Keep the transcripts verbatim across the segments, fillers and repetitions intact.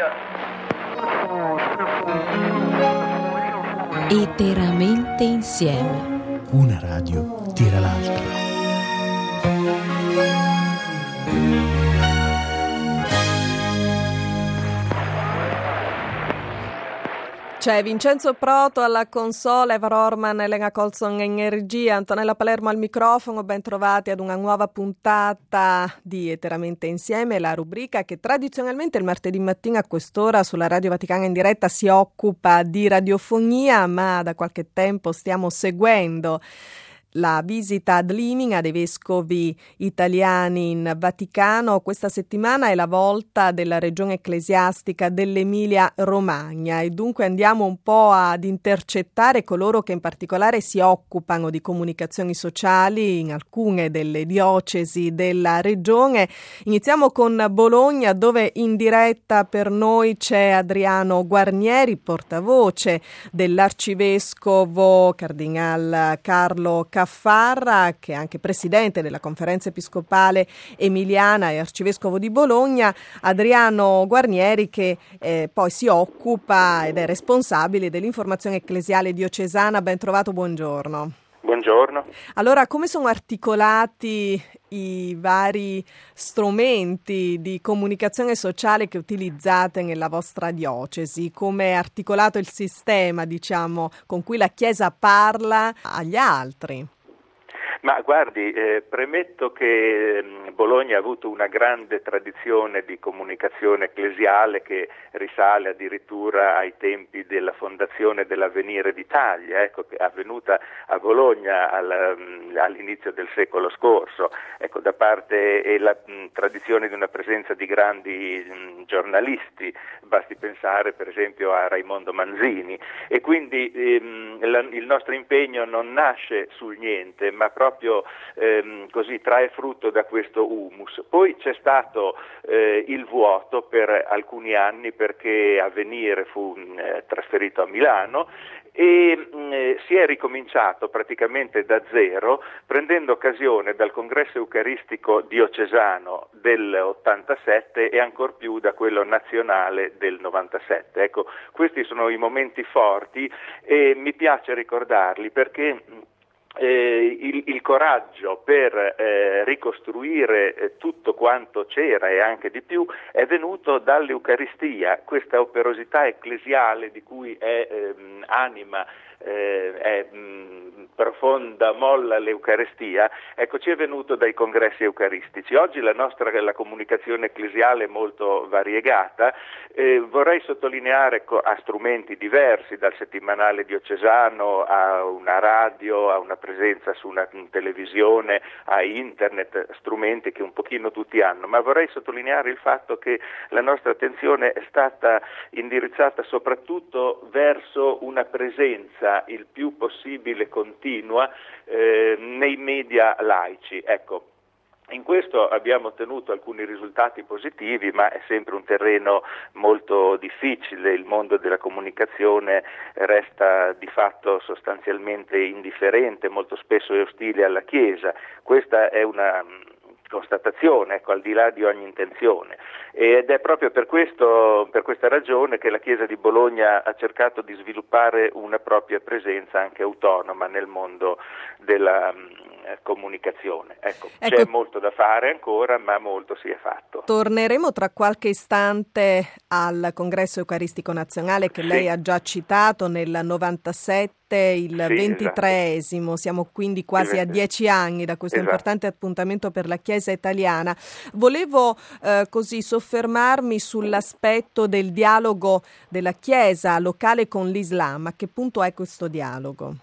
Eteramente insieme. Una radio tira l'altra. C'è Vincenzo Proto alla console, Eva Rorman, Elena Colson in regia, Antonella Palermo al microfono. Ben trovati ad una nuova puntata di Eteramente Insieme, la rubrica che tradizionalmente il martedì mattina a quest'ora sulla Radio Vaticana in diretta si occupa di radiofonia, ma da qualche tempo stiamo seguendo la visita ad Limina dei vescovi italiani in Vaticano. Questa settimana è la volta della regione ecclesiastica dell'Emilia Romagna e dunque andiamo un po' ad intercettare coloro che in particolare si occupano di comunicazioni sociali in alcune delle diocesi della regione. Iniziamo con Bologna, dove in diretta per noi c'è Adriano Guarnieri, portavoce dell'arcivescovo Cardinal Carlo Caffarra, che è anche presidente della Conferenza Episcopale Emiliana e arcivescovo di Bologna. Adriano Guarnieri che eh, poi si occupa ed è responsabile dell'informazione ecclesiale diocesana. Ben trovato, buongiorno. Buongiorno. Allora, come sono articolati i vari strumenti di comunicazione sociale che utilizzate nella vostra diocesi? Come è articolato il sistema, diciamo, con cui la Chiesa parla agli altri? Ma guardi, eh, premetto che eh, Bologna ha avuto una grande tradizione di comunicazione ecclesiale che risale addirittura ai tempi della fondazione dell'Avvenire d'Italia, ecco, che è avvenuta a Bologna al, all'inizio del secolo scorso, ecco, da parte e la mh, tradizione di una presenza di grandi mh, giornalisti, basti pensare per esempio a Raimondo Manzini, e quindi ehm, la, il nostro impegno non nasce sul niente, ma proprio proprio ehm, così trae frutto da questo humus. Poi c'è stato eh, il vuoto per alcuni anni perché Avvenire fu mh, trasferito a Milano e mh, si è ricominciato praticamente da zero, prendendo occasione dal congresso eucaristico diocesano del ottantasette e ancor più da quello nazionale del novantasette. Ecco, questi sono i momenti forti e mi piace ricordarli perché Eh, il, il coraggio per eh, ricostruire eh, tutto quanto c'era e anche di più è venuto dall'Eucaristia, questa operosità ecclesiale di cui è ehm, anima, eh, è mh, profonda molla l'Eucaristia, ecco, ci è venuto dai congressi eucaristici. Oggi la nostra la comunicazione ecclesiale è molto variegata, eh, vorrei sottolineare co- a strumenti diversi, dal settimanale diocesano a una radio, a una presenza su una televisione, a internet, strumenti che un pochino tutti hanno, ma vorrei sottolineare il fatto che la nostra attenzione è stata indirizzata soprattutto verso una presenza il più possibile continua eh, nei media laici. Ecco, in questo abbiamo ottenuto alcuni risultati positivi, ma è sempre un terreno molto difficile. Il mondo della comunicazione resta di fatto sostanzialmente indifferente, molto spesso è ostile alla Chiesa. Questa è una constatazione, ecco, al di là di ogni intenzione, ed è proprio per questo, per questa ragione che la Chiesa di Bologna ha cercato di sviluppare una propria presenza anche autonoma nel mondo della comunicazione. Ecco, ecco, c'è molto da fare ancora, ma molto si è fatto. Torneremo tra qualche istante al Congresso Eucaristico Nazionale che sì. Lei ha già citato nel novantasette, il sì, ventitreesimo, esatto. Siamo quindi quasi a dieci anni da questo esatto. importante appuntamento per la Chiesa italiana. Volevo eh, così soffermarmi sull'aspetto del dialogo della Chiesa locale con l'Islam. A che punto è questo dialogo?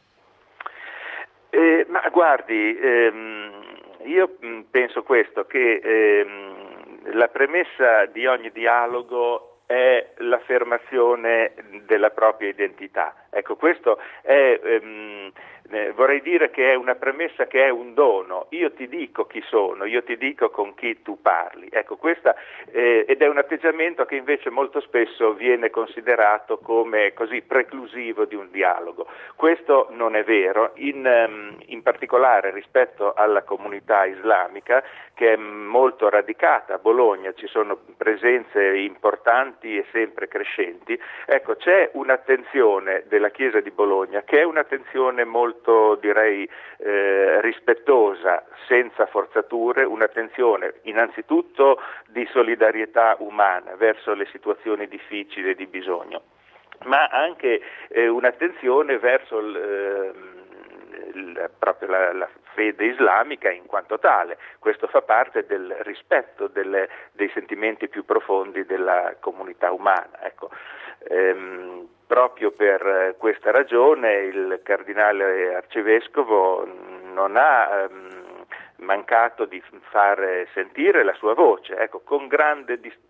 Eh, ma guardi, ehm, io penso questo, che ehm, la premessa di ogni dialogo è l'affermazione della propria identità. Ecco, questo è ehm, Eh, vorrei dire che è una premessa che è un dono. Io ti dico chi sono, io ti dico con chi tu parli. Ecco, questa eh, ed è un atteggiamento che invece molto spesso viene considerato come così preclusivo di un dialogo. Questo non è vero, in, um, in particolare rispetto alla comunità islamica, che è molto radicata a Bologna, ci sono presenze importanti e sempre crescenti. Ecco, c'è un'attenzione della Chiesa di Bologna che è un'attenzione molto, direi, eh, rispettosa, senza forzature, un'attenzione innanzitutto di solidarietà umana verso le situazioni difficili e di bisogno, ma anche eh, un'attenzione verso il, eh, il, proprio la, la fede islamica in quanto tale. Questo fa parte del rispetto delle, dei sentimenti più profondi della comunità umana. Ecco. Ehm, proprio per questa ragione il cardinale arcivescovo non ha ehm, mancato di fare sentire la sua voce, ecco, con grande distinzione.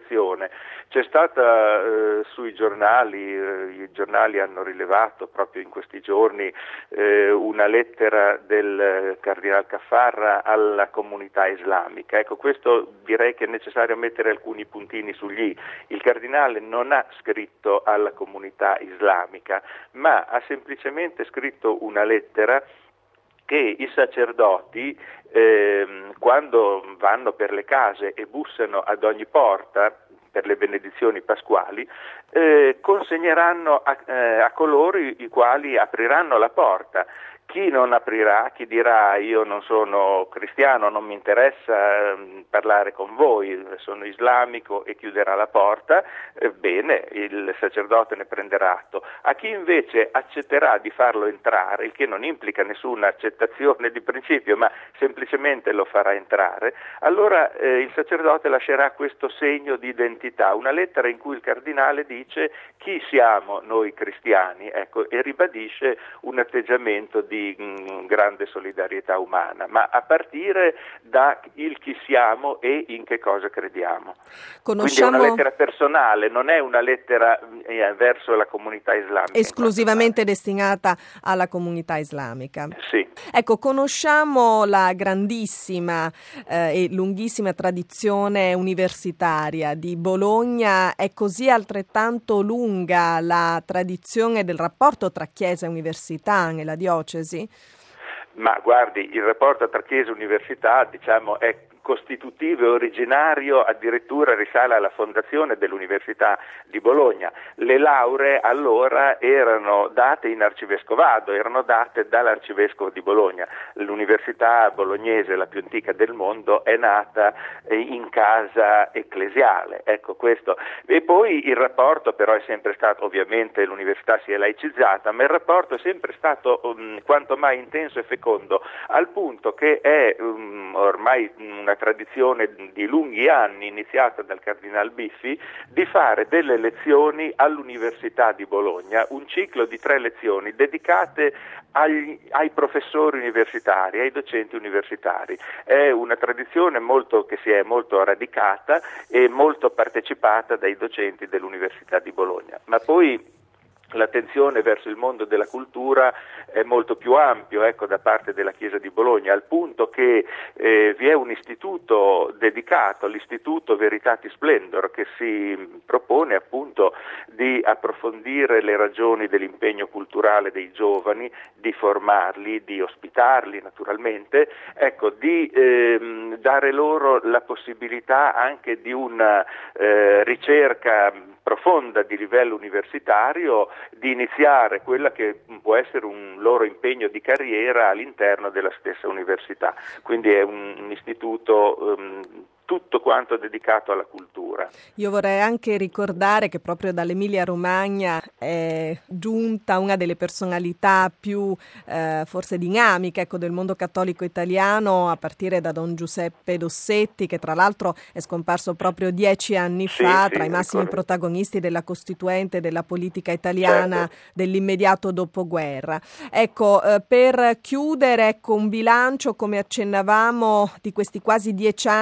C'è stata eh, sui giornali, eh, i giornali hanno rilevato proprio in questi giorni eh, una lettera del eh, cardinale Caffarra alla comunità islamica. Ecco, questo direi che è necessario mettere alcuni puntini sugli i. Il cardinale non ha scritto alla comunità islamica, ma ha semplicemente scritto una lettera che i sacerdoti eh, quando vanno per le case e bussano ad ogni porta per le benedizioni pasquali eh, consegneranno a, eh, a coloro i quali apriranno la porta. Chi non aprirà, chi dirà io non sono cristiano, non mi interessa eh, parlare con voi, sono islamico, e chiuderà la porta, eh, bene, il sacerdote ne prenderà atto. A chi invece accetterà di farlo entrare, il che non implica nessuna accettazione di principio, ma semplicemente lo farà entrare, allora eh, il sacerdote lascerà questo segno di identità, una lettera in cui il cardinale dice chi siamo noi cristiani, ecco, e ribadisce un atteggiamento di grande solidarietà umana, ma a partire da il chi siamo e in che cosa crediamo. Conosciamo... Quindi è una lettera personale, non è una lettera eh, verso la comunità islamica. Esclusivamente destinata alla comunità islamica. Sì. Ecco, conosciamo la grandissima eh, e lunghissima tradizione universitaria di Bologna. È così altrettanto lunga la tradizione del rapporto tra Chiesa e università nella diocesi? Ma guardi, il rapporto tra Chiesa e università, diciamo, è costitutivo e originario, addirittura risale alla fondazione dell'Università di Bologna. Le lauree allora erano date in arcivescovado, erano date dall'arcivescovo di Bologna. L'università bolognese, la più antica del mondo, è nata in casa ecclesiale, ecco questo. E poi il rapporto però è sempre stato, ovviamente l'università si è laicizzata, ma il rapporto è sempre stato um, quanto mai intenso e fecondo, al punto che è um, ormai una tradizione di lunghi anni, iniziata dal cardinal Biffi, di fare delle lezioni all'Università di Bologna, un ciclo di tre lezioni dedicate agli, ai professori universitari, ai docenti universitari. È una tradizione molto, che si è molto radicata e molto partecipata dai docenti dell'Università di Bologna. Ma poi l'attenzione verso il mondo della cultura è molto più ampio, ecco, da parte della Chiesa di Bologna, al punto che eh, vi è un istituto dedicato, l'Istituto Veritatis Splendor, che si propone appunto di approfondire le ragioni dell'impegno culturale dei giovani, di formarli, di ospitarli naturalmente, ecco, di ehm, dare loro la possibilità anche di una eh, ricerca profonda di livello universitario, di iniziare quella che può essere un loro impegno di carriera all'interno della stessa università. Quindi è un, un istituto um, tutto quanto dedicato alla cultura. Io vorrei anche ricordare che proprio dall'Emilia Romagna è giunta una delle personalità più eh, forse dinamiche, ecco, del mondo cattolico italiano, a partire da Don Giuseppe Dossetti, che tra l'altro è scomparso proprio dieci anni sì, fa, sì, tra i massimi ricordo. protagonisti della Costituente, della politica italiana, certo. dell'immediato dopoguerra. Ecco, eh, per chiudere, ecco, un bilancio, come accennavamo, di questi quasi dieci anni che ci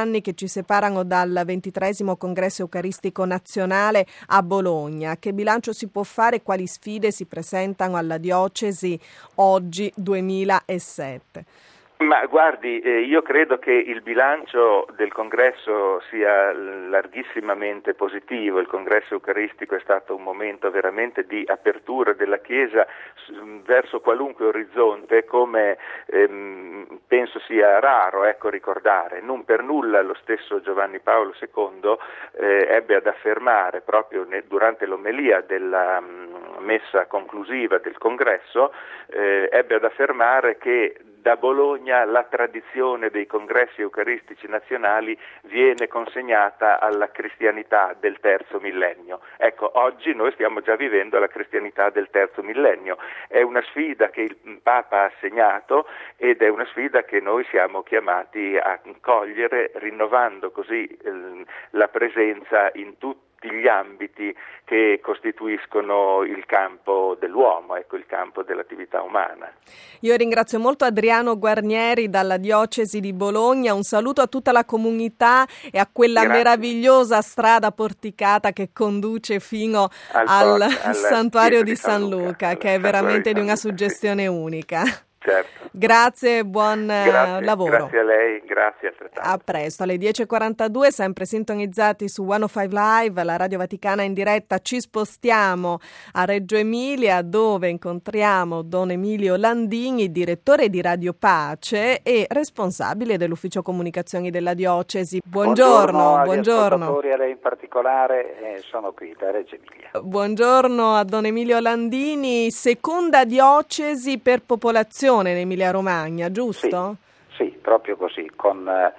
separano dal ventitreesimo Congresso Eucaristico Nazionale a Bologna. Che bilancio si può fare e quali sfide si presentano alla diocesi oggi duemilasette? Ma guardi, eh, io credo che il bilancio del congresso sia larghissimamente positivo. Il congresso eucaristico è stato un momento veramente di apertura della Chiesa verso qualunque orizzonte, come ehm, penso sia raro ecco, ricordare. Non per nulla lo stesso Giovanni Paolo secondo eh, ebbe ad affermare proprio ne, durante l'omelia della mh, messa conclusiva del congresso, eh, ebbe ad affermare che da Bologna la tradizione dei congressi eucaristici nazionali viene consegnata alla cristianità del terzo millennio. Ecco, oggi noi stiamo già vivendo la cristianità del terzo millennio. È una sfida che il Papa ha assegnato ed è una sfida che noi siamo chiamati a cogliere, rinnovando così eh, la presenza in tutti gli ambiti che costituiscono il campo dell'uomo, ecco, il campo dell'attività umana. Io ringrazio molto Adriano Guarnieri dalla diocesi di Bologna, un saluto a tutta la comunità e a quella Grazie. meravigliosa strada porticata che conduce fino al, al, al santuario di San Luca, Luca che è veramente di una suggestione unica. Certo. Grazie e buon grazie, lavoro. Grazie a lei, grazie altrettanto. A presto, alle dieci e quarantadue, sempre sintonizzati su centocinque Live, la Radio Vaticana in diretta. Ci spostiamo a Reggio Emilia, dove incontriamo Don Emilio Landini, direttore di Radio Pace e responsabile dell'ufficio comunicazioni della diocesi. Buongiorno, buongiorno. buongiorno. A lei in particolare, eh, sono qui da Reggio Emilia. Buongiorno a Don Emilio Landini, seconda diocesi per popolazione in Emilia Romagna, giusto? Sì, sì, proprio così, con eh,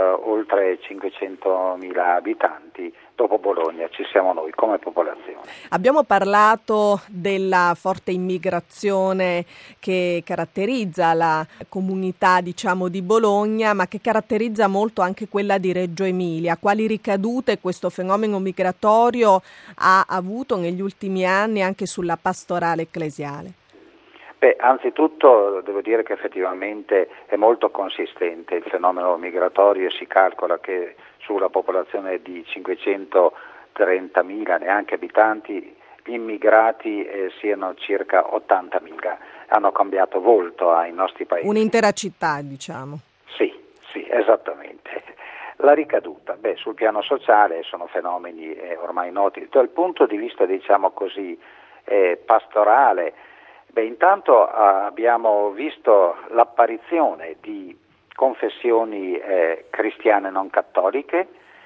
oltre cinquecentomila abitanti. Dopo Bologna ci siamo noi come popolazione. Abbiamo parlato della forte immigrazione che caratterizza la comunità, diciamo, di Bologna, ma che caratterizza molto anche quella di Reggio Emilia. Quali ricadute questo fenomeno migratorio ha avuto negli ultimi anni anche sulla pastorale ecclesiale? Beh, anzitutto devo dire che effettivamente è molto consistente il fenomeno migratorio. Si calcola che sulla popolazione di cinquecentotrentamila neanche abitanti, gli immigrati eh, siano circa ottantamila. Hanno cambiato volto ai nostri paesi. Un'intera città, diciamo. Sì, sì, esattamente. La ricaduta, beh, sul piano sociale sono fenomeni eh, ormai noti. Dal punto di vista, diciamo così, eh, pastorale, beh, intanto eh, abbiamo visto l'apparizione di confessioni eh, cristiane non cattoliche,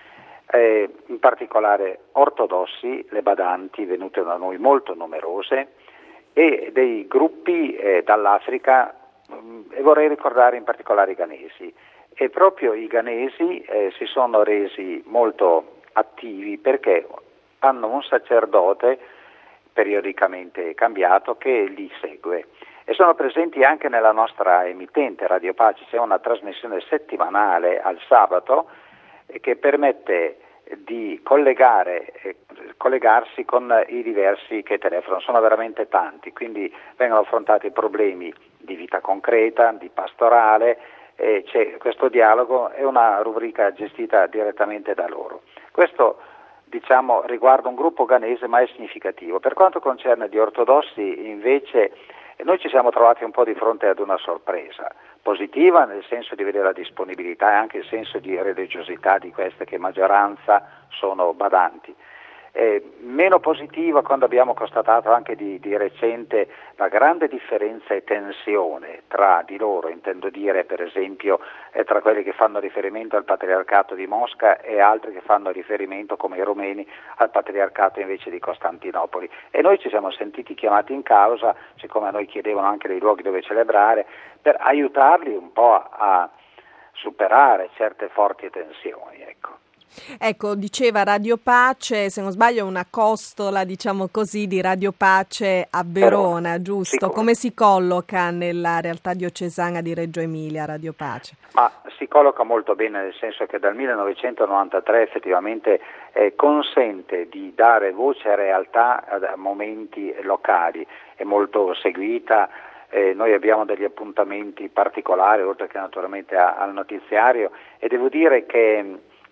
eh, in particolare ortodossi, le badanti venute da noi molto numerose, e dei gruppi eh, dall'Africa, mh, e vorrei ricordare in particolare i ghanesi. E proprio i ghanesi eh, si sono resi molto attivi perché hanno un sacerdote periodicamente cambiato che li segue, e sono presenti anche nella nostra emittente Radio Pace. C'è una trasmissione settimanale al sabato eh, che permette di collegare, eh, collegarsi con i diversi che telefonano. Sono veramente tanti, quindi vengono affrontati problemi di vita concreta, di pastorale, e c'è questo dialogo, è una rubrica gestita direttamente da loro. Questo, diciamo, riguarda un gruppo ghanese, ma è significativo. Per quanto concerne gli ortodossi, invece, noi ci siamo trovati un po' di fronte ad una sorpresa positiva, nel senso di vedere la disponibilità e anche il senso di religiosità di queste, che maggioranza sono badanti. Eh, meno positiva quando abbiamo constatato anche di, di recente la grande differenza e tensione tra di loro, intendo dire per esempio eh, tra quelli che fanno riferimento al patriarcato di Mosca e altri che fanno riferimento, come i rumeni, al patriarcato invece di Costantinopoli. E noi ci siamo sentiti chiamati in causa, siccome a noi chiedevano anche dei luoghi dove celebrare, per aiutarli un po' a, a superare certe forti tensioni, ecco. Ecco, diceva Radio Pace, se non sbaglio è una costola, diciamo così, di Radio Pace a Verona, Verona giusto? Sicuro. Come si colloca nella realtà diocesana di Reggio Emilia Radio Pace? Ma si colloca molto bene, nel senso che dal millenovecentonovantatré effettivamente eh, consente di dare voce e realtà a momenti locali, è molto seguita. Eh, noi abbiamo degli appuntamenti particolari, oltre che naturalmente a, al notiziario, e devo dire che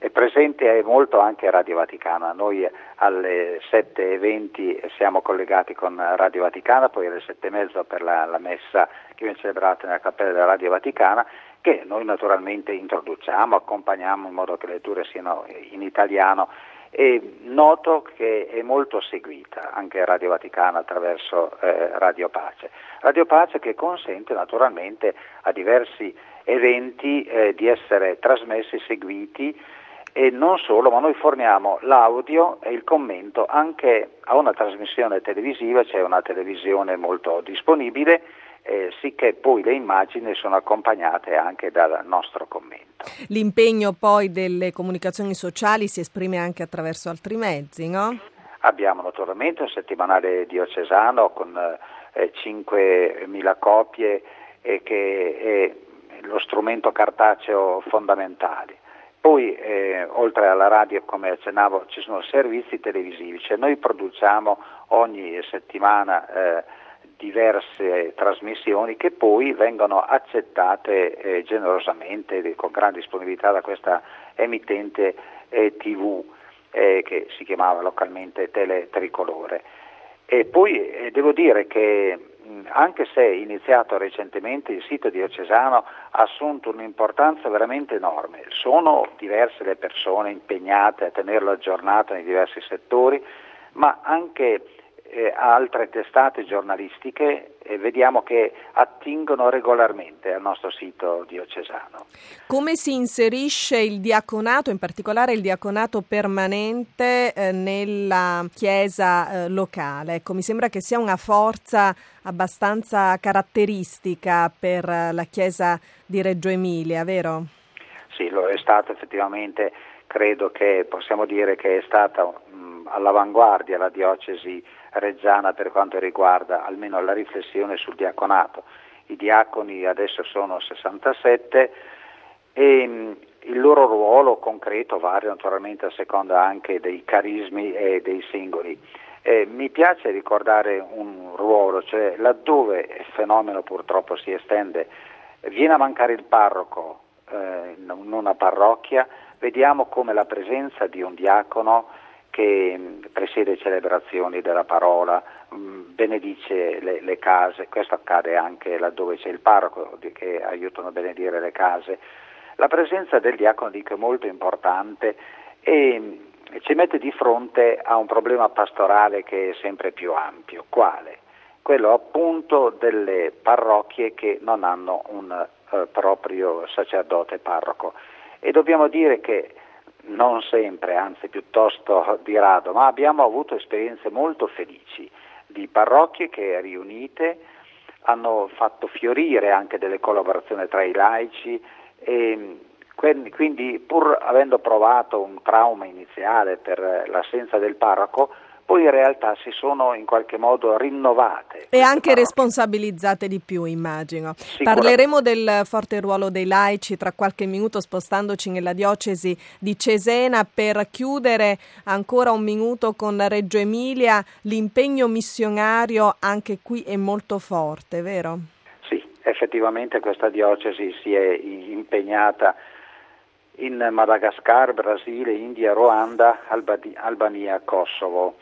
È presente molto anche Radio Vaticana. Noi alle sette e venti siamo collegati con Radio Vaticana, poi alle sette e mezza per la, la messa che viene celebrata nella cappella della Radio Vaticana, che noi naturalmente introduciamo, accompagniamo in modo che le letture siano in italiano. E noto che è molto seguita anche Radio Vaticana attraverso eh, Radio Pace. Radio Pace che consente naturalmente a diversi eventi eh, di essere trasmessi, seguiti, e non solo, ma noi forniamo l'audio e il commento anche a una trasmissione televisiva, c'è una televisione molto disponibile, eh, sicché poi le immagini sono accompagnate anche dal nostro commento. L'impegno poi delle comunicazioni sociali si esprime anche attraverso altri mezzi, no? Abbiamo naturalmente un settimanale diocesano con eh, cinquemila copie e che è lo strumento cartaceo fondamentale. Poi eh, oltre alla radio, come accennavo, ci sono servizi televisivi, cioè noi produciamo ogni settimana eh, diverse trasmissioni che poi vengono accettate eh, generosamente, con grande disponibilità da questa emittente eh, tivù eh, che si chiamava localmente Tele Tricolore. E poi eh, devo dire che mh, anche se è iniziato recentemente, il sito diocesano ha assunto un'importanza veramente enorme. Sono diverse le persone impegnate a tenerlo aggiornato nei diversi settori, ma anche Eh, altre testate giornalistiche e vediamo che attingono regolarmente al nostro sito diocesano. Come si inserisce il diaconato, in particolare il diaconato permanente, eh, nella chiesa eh, locale? Ecco, mi sembra che sia una forza abbastanza caratteristica per eh, la chiesa di Reggio Emilia, vero? Sì, lo è stato effettivamente. Credo che possiamo dire che è stata mh, all'avanguardia la diocesi reggiana per quanto riguarda almeno la riflessione sul diaconato. I diaconi adesso sono sessantasette e mh, il loro ruolo concreto varia naturalmente a seconda anche dei carismi e dei singoli. Eh, mi piace ricordare un ruolo, cioè laddove il fenomeno purtroppo si estende, viene a mancare il parroco eh, in una parrocchia, vediamo come la presenza di un diacono che presiede celebrazioni della parola, mh, benedice le, le case, questo accade anche laddove c'è il parroco che aiutano a benedire le case. La presenza del diacono dico è molto importante e mh, ci mette di fronte a un problema pastorale che è sempre più ampio. Quale? Quello appunto delle parrocchie che non hanno un eh, proprio sacerdote parroco. E dobbiamo dire che non sempre, anzi piuttosto di rado, ma abbiamo avuto esperienze molto felici di parrocchie che riunite hanno fatto fiorire anche delle collaborazioni tra i laici e quindi pur avendo provato un trauma iniziale per l'assenza del parroco, poi in realtà si sono in qualche modo rinnovate. E anche parrocchie. Responsabilizzate di più, immagino. Parleremo del forte ruolo dei laici tra qualche minuto, spostandoci nella diocesi di Cesena, per chiudere ancora un minuto con Reggio Emilia. L'impegno missionario anche qui è molto forte, vero? Sì, effettivamente questa diocesi si è impegnata in Madagascar, Brasile, India, Ruanda, Albani- Albania, Kosovo.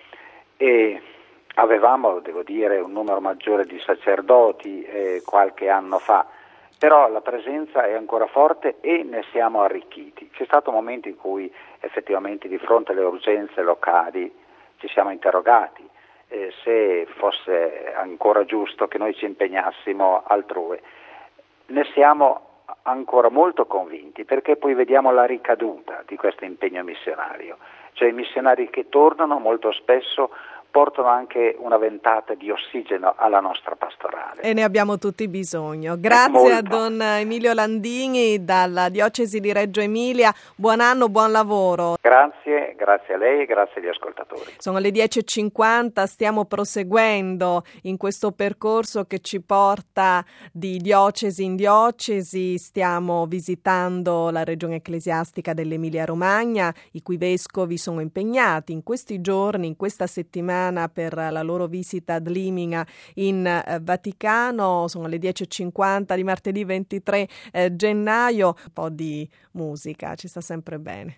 E avevamo, devo dire, un numero maggiore di sacerdoti eh, qualche anno fa, però la presenza è ancora forte e ne siamo arricchiti. C'è stato un momento in cui effettivamente di fronte alle urgenze locali ci siamo interrogati eh, se fosse ancora giusto che noi ci impegnassimo altrove. Ne siamo ancora molto convinti perché poi vediamo la ricaduta di questo impegno missionario, cioè i missionari che tornano molto spesso portano anche una ventata di ossigeno alla nostra pastorale. E ne abbiamo tutti bisogno. Grazie a Don Emilio Landini dalla diocesi di Reggio Emilia. Buon anno, buon lavoro. Grazie, grazie a lei e grazie agli ascoltatori. Sono le dieci e cinquanta, stiamo proseguendo in questo percorso che ci porta di diocesi in diocesi. Stiamo visitando la regione ecclesiastica dell'Emilia Romagna, i cui vescovi sono impegnati in questi giorni, in questa settimana, settimana per la loro visita ad Limina in eh, Vaticano. Sono le dieci e cinquanta di martedì ventitré eh, gennaio. Un po' di musica, ci sta sempre bene.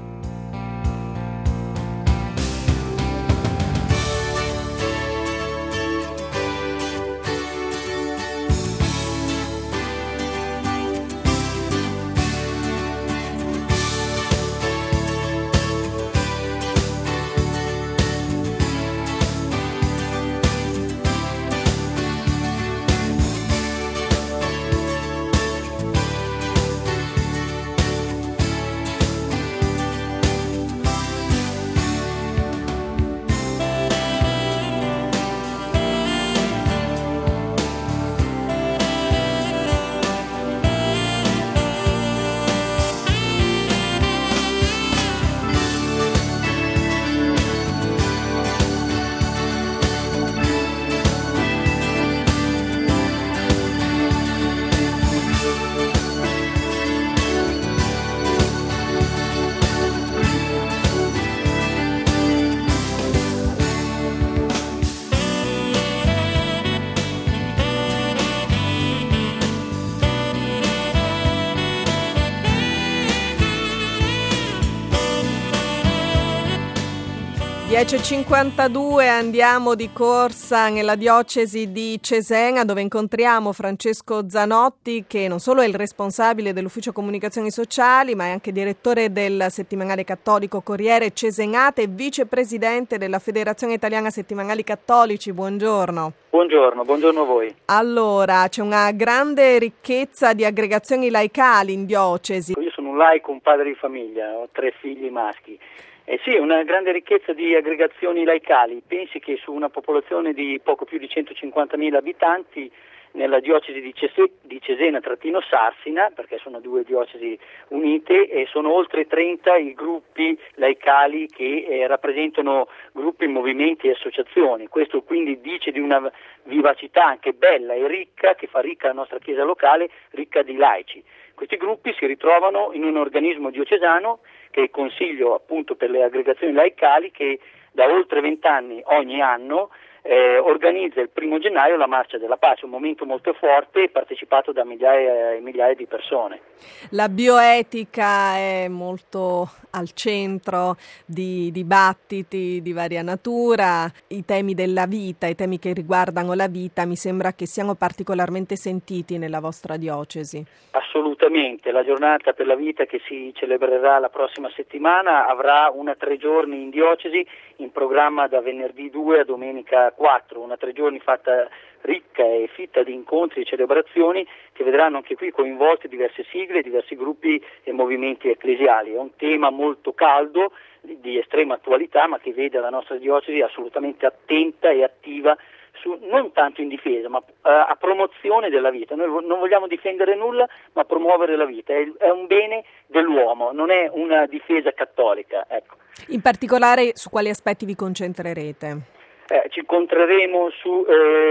dieci e cinquantadue, andiamo di corsa nella diocesi di Cesena, dove incontriamo Francesco Zanotti, che non solo è il responsabile dell'ufficio comunicazioni sociali, ma è anche direttore del settimanale cattolico Corriere Cesenate e vicepresidente della Federazione Italiana Settimanali Cattolici. Buongiorno. Buongiorno, buongiorno a voi. Allora, c'è una grande ricchezza di aggregazioni laicali in diocesi. Io sono un laico, un padre di famiglia, ho tre figli maschi. Eh sì, una grande ricchezza di aggregazioni laicali. Pensi che su una popolazione di poco più di centocinquantamila abitanti, nella diocesi di, Cese, di Cesena-Sarsina, perché sono due diocesi unite, e sono oltre trenta i gruppi laicali che eh, rappresentano gruppi, movimenti e associazioni. Questo quindi dice di una vivacità anche bella e ricca, che fa ricca la nostra chiesa locale, ricca di laici. Questi gruppi si ritrovano in un organismo diocesano, che è il Consiglio appunto per le aggregazioni laicali, che da oltre vent'anni ogni anno eh, organizza il primo gennaio la Marcia della Pace, un momento molto forte partecipato da migliaia e migliaia di persone. La bioetica è molto al centro di dibattiti di varia natura, i temi della vita, i temi che riguardano la vita mi sembra che siano particolarmente sentiti nella vostra diocesi. Assolutamente, la giornata per la vita che si celebrerà la prossima settimana avrà una tre giorni in diocesi, in programma da venerdì due a domenica quattro, una tre giorni fatta ricca e fitta di incontri e celebrazioni che vedranno anche qui coinvolte diverse sigle, diversi gruppi e movimenti ecclesiali. È un tema molto caldo, di estrema attualità, ma che vede la nostra diocesi assolutamente attenta e attiva, su, non tanto in difesa, ma uh, a promozione della vita. Noi vo- non vogliamo difendere nulla, ma promuovere la vita. È, è un bene dell'uomo, non è una difesa cattolica. Ecco. In particolare su quali aspetti vi concentrerete? Eh, ci concentreremo su,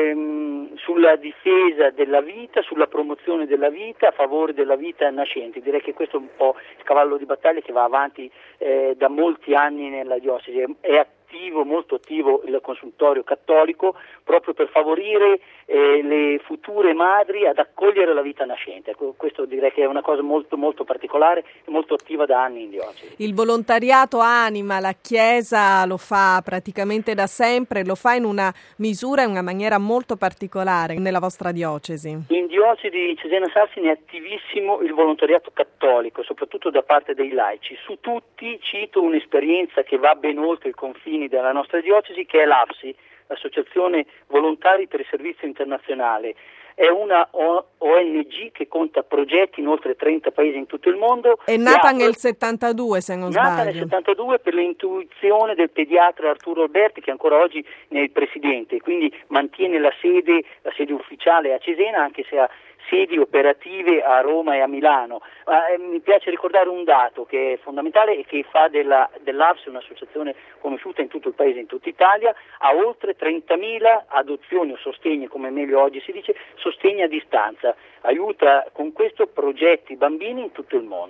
ehm, sulla difesa della vita, sulla promozione della vita, a favore della vita nascente. Direi che questo è un po' il cavallo di battaglia che va avanti eh, da molti anni nella diocesi. È attivo, molto attivo il consultorio cattolico, proprio per favorire eh, le future madri ad accogliere la vita nascente. Questo direi che è una cosa molto molto particolare e molto attiva da anni in diocesi. Il volontariato anima, la Chiesa lo fa praticamente da sempre, lo fa in una misura e in una maniera molto particolare nella vostra diocesi. In diocesi di Cesena-Sarsina è attivissimo il volontariato cattolico, soprattutto da parte dei laici. Su tutti cito un'esperienza che va ben oltre i confini della nostra diocesi, che è l'A F S I, l'Associazione Volontari per il Servizio Internazionale. È una O N G che conta progetti in oltre trenta paesi in tutto il mondo. È nata nel settantadue, se non sbaglio. Nata nel settantadue per l'intuizione del pediatra Arturo Alberti, che ancora oggi ne è il presidente, quindi mantiene la sede, la sede ufficiale a Cesena, anche se ha sedi operative a Roma e a Milano. Ma, eh, mi piace ricordare un dato che è fondamentale e che fa della, dell'A F S I un'associazione conosciuta in tutto il paese, in tutta Italia, ha oltre trentamila adozioni o sostegni, come meglio oggi si dice, sostegni a distanza. Aiuta con questo progetti bambini in tutto il mondo.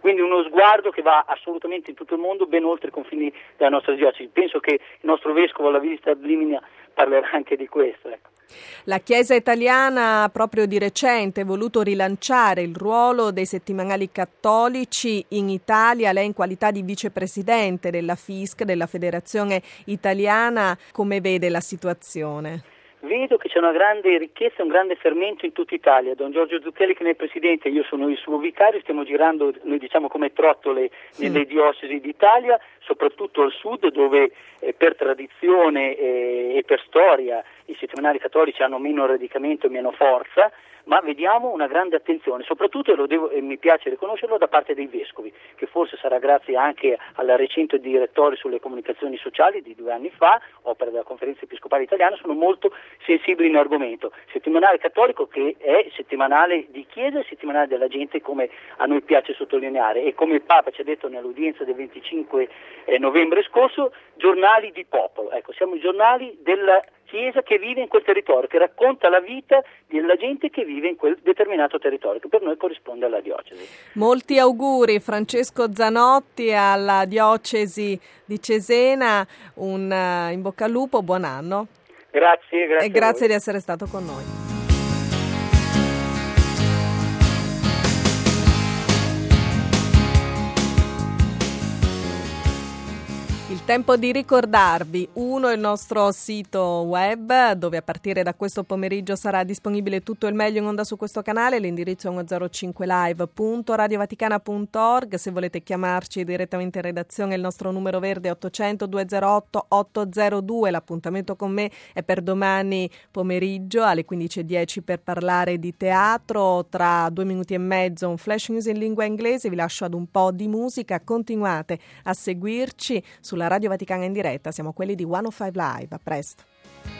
quindi uno sguardo che va assolutamente in tutto il mondo, ben oltre i confini della nostra diocesi. Penso che il nostro vescovo alla visita a Blimina parlerà anche di questo, ecco. La Chiesa italiana proprio di recente ha voluto rilanciare il ruolo dei settimanali cattolici in Italia. Lei in qualità di vicepresidente della F I S C, della Federazione Italiana, come vede la situazione? Vedo che c'è una grande ricchezza, un grande fermento in tutta Italia. Don Giorgio Zucchelli, che ne è presidente, io sono il suo vicario, stiamo girando, noi diciamo, come trottole nelle sì. diocesi d'Italia, soprattutto al sud, dove eh, per tradizione eh, e per storia i settimanali cattolici hanno meno radicamento e meno forza, ma vediamo una grande attenzione, soprattutto, e, lo devo, e mi piace riconoscerlo, da parte dei vescovi, che forse sarà grazie anche alla recente direttoria sulle comunicazioni sociali di due anni fa, opera della Conferenza Episcopale Italiana, sono molto sensibili in argomento. Settimanale cattolico che è settimanale di Chiesa e settimanale della gente, come a noi piace sottolineare, e come il Papa ci ha detto nell'udienza del venticinque novembre scorso, giornali di popolo. Ecco, siamo i giornali della Chiesa che vive in quel territorio, che racconta la vita della gente che vive in quel determinato territorio, che per noi corrisponde alla diocesi. Molti auguri Francesco Zanotti alla diocesi di Cesena, un uh, in bocca al lupo, buon anno. Grazie, grazie. E grazie di essere stato con noi. Il tempo di ricordarvi, uno, il nostro sito web, dove a partire da questo pomeriggio sarà disponibile tutto il meglio in onda su questo canale. L'indirizzo è uno zero cinque live punto radiovaticana punto org. Se volete chiamarci direttamente in redazione, il nostro numero verde è ottocento duecentotto ottocentodue. L'appuntamento con me è per domani pomeriggio alle quindici e dieci per parlare di teatro. Tra due minuti e mezzo un flash news in lingua inglese. Vi lascio ad un po' di musica. Continuate a seguirci sulla Radio Vaticana in diretta, siamo quelli di centocinque Live. A presto.